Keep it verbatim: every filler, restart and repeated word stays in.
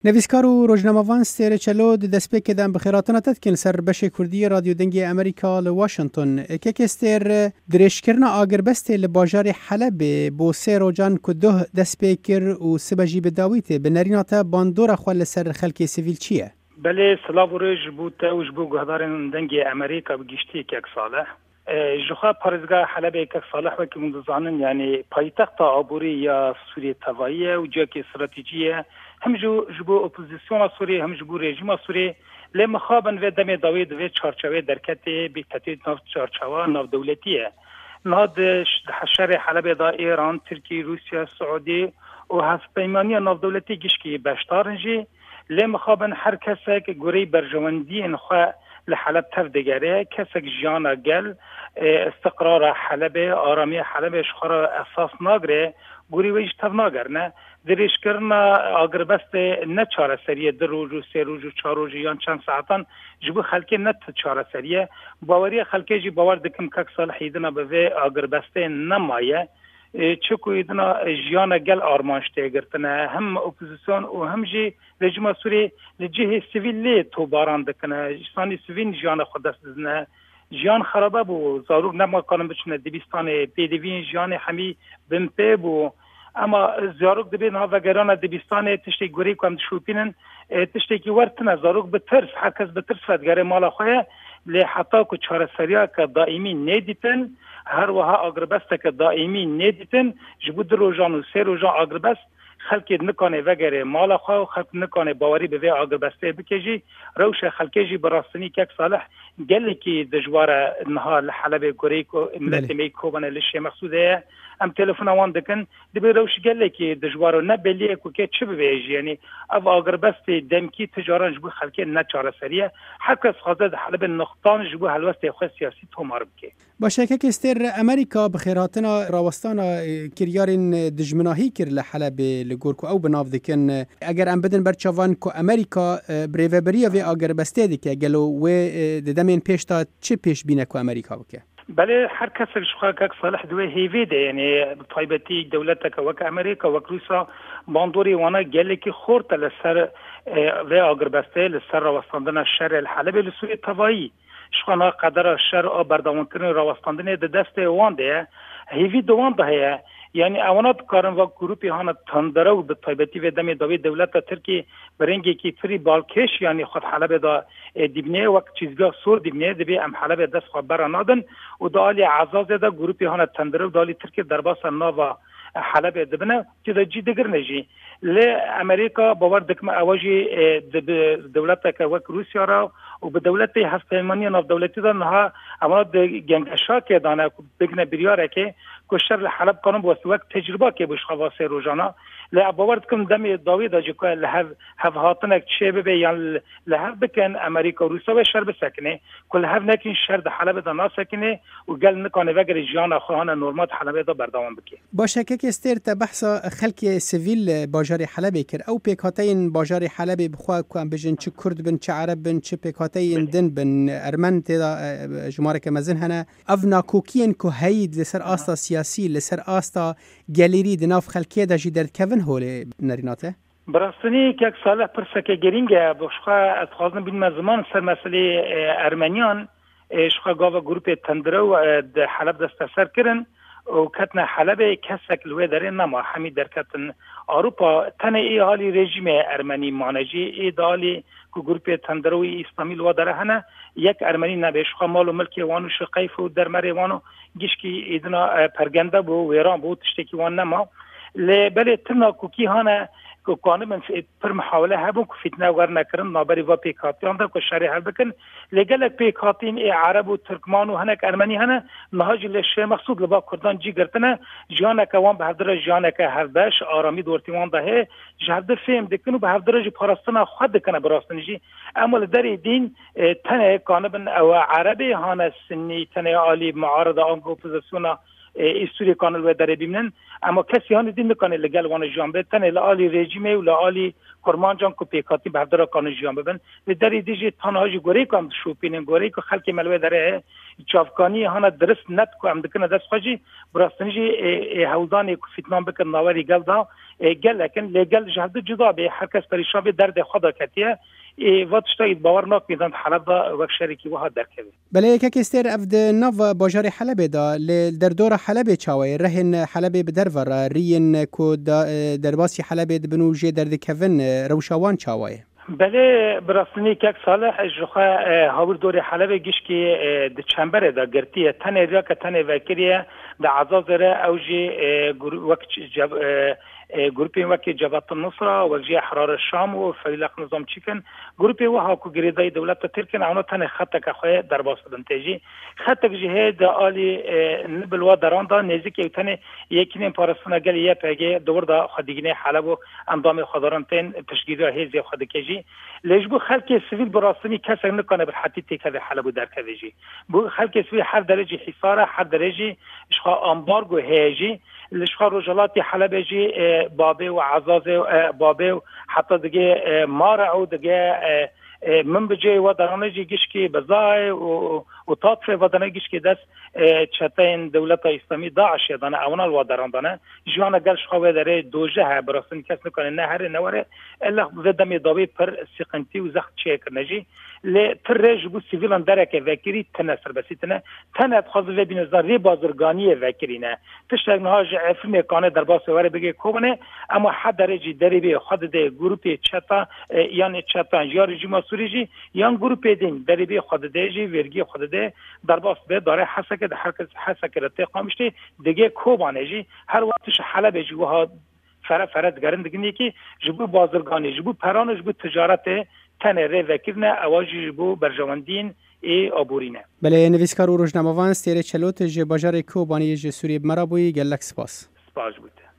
نویسکار و روزنامه‌وان ستیر چلو دست پیکدن بخیراتنا تدکن سر بش کردی رادیو دنگی امریکا لواشنطن که کستر درشکرنا آگر بسته لباجار حلب بو سه روزان کده دست پیکر و سبجی بداویت به نریناتا باندور خال سر خلک سیویل چیه؟ بله سلاو روز بود و جبو گهدارن دنگی امریکا بگشتی یک ساله جخوا پارزگاه حلب یک ساله و که منظانن یعنی پایتخت عبوری یا سوریه توایی و جاکی استراتژیه هم جو جبو اپوزیسیون سوریه هم جبو رژیم سوریه لمخابن و دم داوید و چارچوبه درکت بیکتتی ناف چارچوبه ناف دولتیه نهاد حشر حلب دا ایران ترکیه روسیه سعودی و هفت پیمانی ناف دولتی گشکی بشتارنجی لمخابن هر کسی که گوری برجواندی انخوا لحلب تف دگره کسی جانا گل استقرار حلب آرامی حلب شخرا اساس ناگره گوری ویش تف ناگرنه دریش کرنا اگر بست نه چهار سریه در روز و سه روز و چهار روز یا چند ساعتان جبو خلکی نه چهار سریه باوری خلکی جی باور دکم که صالح ایدنا به اگر بست نمایه چکو ایدنا جیانا گل آرمانشته گرتنه هم اپوزیسیون و هم جی رژیم سوری لجه سیویل تو باران دکنه جسانی سیویل جیانا خود دست دزنه جیان خرابه بو زاروگ نما کانم بچنه دبیستان پیدوین جیان همی بمپه بو اما زاروگ دبی نها وگران دبیستان تشتی گوری کم شوپینن تشتی که ورتنه زاروگ بترس هرکس بترس فدگره مالا خواه لی حتی که چهار سریا که دائمی ندیتن هر وها آگربسته که دائمی ندیتن جبو در روزان و سه روزان آگربست خلکی نکانه وگره مالا خواه و خلک نکانه باوری به وی آگربسته بکجی روش خلکیجی براستنی که صالح گلی که دجوار نها لحلب گوریک و ملت می کوبانه لشه مقصوده ام تلفن وان دکن دبی روش گلی که دجوار نه بلیه کو که چه بیجی یعنی او آگربست دمکی تجاران جبو خلکی نه چهار سریه هر کس خواسته حلب نقطان جبو حلوست خو سیاسی تو مار بکه باشه که استر امریکا بخیراتنا راوستانا کریارین دجمناهی کر لحلب لگورکو او بناف دکن اگر ام بدن برچوان کو امریکا بریوبری و آگربسته دکه گلو و ددمین پیش تا چه پیش بینه کو امریکا بکه بله هر کس شخص که صالح دوی هیویده یعنی طایبتی دولت که وک امریکا وک روسا باندوری وانا گلی که خورد لسر و آگربسته لسر راوستاندن شر الحلب لسوی توایی شخصا قدر شر آ بردوان کردن راوستاندن د دست وان ده هیوی دوان ده یعنی اوانات کارن و گروپی هانا تندره و به طایبتی و دمی داوی دولت ترکی برنگی کی فری بالکش یعنی خود حلب دا دیبنه وقت چیزگاه سور دیبنه دبی ام حلب دست خبر نادن و دالی عزاز دا گروپی هانا تندره و دالی ترکی درباس ناوا حلب دبنه که دا جی دگر نجی لی امریکا باور دکم اواجی دولت که وک روسیا را و به دولت هست پیمانی ناف دولتی دا نها اوانات گنگشا که دانه بگنه بریاره که کشتر لحلب کنم واسه وقت تجربه که بش خواسته روزانه ل باورد کم دم داوید اج که له هف هاتنک چه به یان له بکن امریکا و روسیه و شر بسکنه کل هف نکین شر د حلب د ناسکنه و گل نکنه وگر جان اخوان نورمات حلب د بردوام بکی باشه که استر ته بحث خلک سیویل باجار حلب کر او پیکاتین باجار حلب بخوا کوم بجن چه کرد بن چه عرب بن چه پیکاتین دن بن ارمن ته جمهور که مزن هنه افنا کوکین کو هید لسر استا سیاسی لسر استا گالری د ناف خلکی د جدر کون هول نریناته براستنی که صالح پرسکه گرینگه بخوا از خواستن بین زمان سر مسئله ارمنیان شخوا گاوا گروپ تندره و حلب دست سر کرن و کتن حلب کسک لوی داره نما همی در کتن اروپا تن ای حالی رژیم ارمنی مانجی ای دالی که گروپ تندره و اسلامی لوا داره هنه یک ارمنی نبه شخوا مال و ملک وانو شقیف و درمر وانو گشکی ایدنا پرگنده بو ویران بو تشتکی وان نما بله تنا کوکی هانه که قانون پر محاوله هبون که فتنه ور نکردن نابری و پیکاتیان دا که شریح بکن لگل پیکاتین ای عرب و ترکمان و هنک ارمنی هنه نهاج لشه مقصود لبا کردان جی گرتنه جانه که وان به هفدر جانه که هردش آرامی دورتیوان ده هی جهده فهم دکن و به هفدر جی پارستان خود دکنه براستن جی اما لدر دین تنه قانون او عربی هانه سنی تنه عالی معارض آنگو پوزیسیونا ایستوری کانال و داره بیمنن اما کسی هان دین نکنه لگل وان جانبه تنه لالی رژیمه و لالی کرمان جان کو پیکاتی بهدر کانال جان ببن در دیجی تنهاجی گوری کام شوپینن گوری که خلک ملوه داره چافکانی هانا درست نت کو ام دکنه دست خوجی براستنی جی هولدان کو فتنان بکن ناوری گل دا گل لکن لگل جهد جدا به هر کس پریشان به درد خدا کتیه واتشتای باور ناک میدن حلب دا وک شریکی وها درکوی بله یک کستر افد نو باجار حلب دا در دور حلب چاوی رهن حلب بدرور رین کو درباسی حلب بنوجه درد کفن روشوان چاوی بله براستنی که صالح جخا هاور دور حلب گیش که د چنبر دا گرتیه تنه ریا که تنه وکریه د عزازره اوجی وقت گروپی وکی جبهت النصره وجه احرار الشام و فیلق نظام چیکن گروپی وها کو گریدای دولت ترکن اونو تنه خط که خواه در باس دنتیجی خط که د آلی نبل و دران دا نزدیک تنه یکینین پارسونه گل یه پگه دور دا خدیگینه حلب و اندام خداران تن تشکیل هیزی خدکجی لجبو خلق سیویل براستنی کسی نکنه به حتی تیکه حلب در کدیجی بو خلق سیویل هر درجه حصاره هر درجه اشخا امبارگو هیجی لشخا رجالات حلب جی بابه و عزاز بابه و حتی دیگه مارع و دیگه من بجای و درانه جی گیش که بزای و تاطف و درانه گیش که دست چطین دولت اسلامی داعش یادانه اونال و دران دانه جوانا گلش خواه داره دوجه ها براستن کس نکنه نه هره نواره الا ودمی داوی پر سیقنتی و زخت چه کرنجی لی تر رج بو سیویلان درکه وکری تنه سربسیتنه تنه بخواست و بینزدان ری بازرگانی وکری نه تشتگ نهاج فیلم کانه در باس واره بگه کوبنه اما حد درجی دریبی خود ده گروپی چتا یعنی چتا یا رژیم سوریجی یا گروپی دین دریبی خود ده جی ورگی خود ده در باس به داره حسک ده حرکت حسک رته قامشته دیگه کوبانه جی هر وقتش حلب جی وها فر فرد گرند دیگه کی جبو بازرگانی جبو پران جبو تجارت تنه ری وکرنه اواجی جبو برجواندین ای آبورینه. بله نویسکار و روزنامه‌وان استیر چلوت ج باجار کوبانی ج سوریه مرابوی گلک سپاس. سپاس بود.